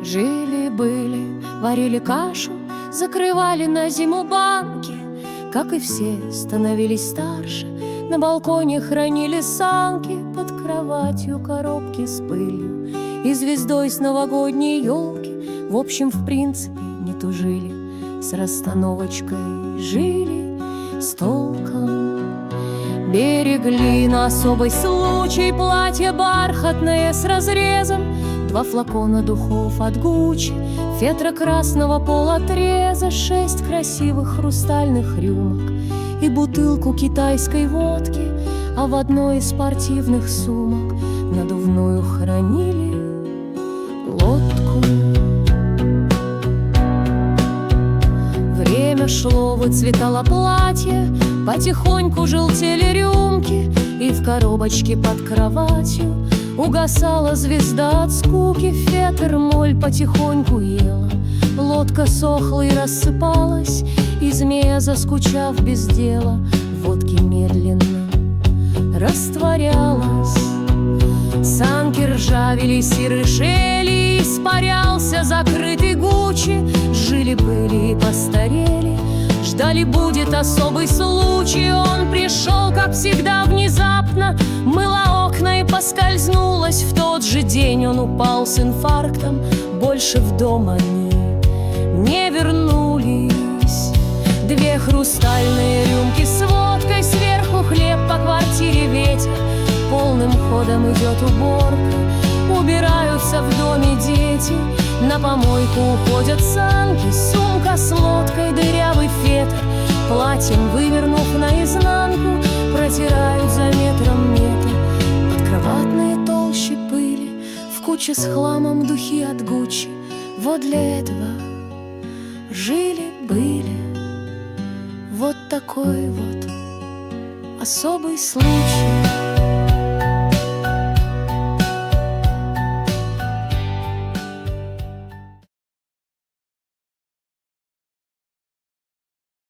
Жили-были, варили кашу, закрывали на зиму банки. Как и все, становились старше, на балконе хранили санки, под кроватью коробки с пылью и звездой с новогодней елки. В общем, в принципе, не тужили, с расстановочкой жили, с толком. Берегли на особый случай платье бархатное с разрезом, 2 флакона духов от Гуччи, фетра красного полотреза, 6 красивых хрустальных рюмок и бутылку китайской водки, а в одной из спортивных сумок надувную хранили лодку. Время шло, выцветало платье, потихоньку желтели рюмки, и в коробочке под кроватью угасала звезда от скуки. Фетр моль потихоньку ела, лодка сохла и рассыпалась, и змея, заскучав без дела, в водке медленно растворялась. Санки ржавелись и рыжели, испарялся закрытый Гуччи. Жили-были и постарели, ждали, будет особый случай. Он пришел, как всегда, внезапно, мыла окна и поскользнулась. В тот же день он упал с инфарктом, больше в дом они не вернулись. 2 хрустальные рюмки с водкой, сверху хлеб, по квартире ветер, полным ходом идет уборка. Убираются в доме дети, на помойку уходят санки, сумка с лодкой, дырявый фетр, платьем вывернув наизнанку, протирают за метром метр подкроватные толщи пыли, в куче с хламом духи от Гуччи. Вот для этого жили-были, вот такой вот особый случай.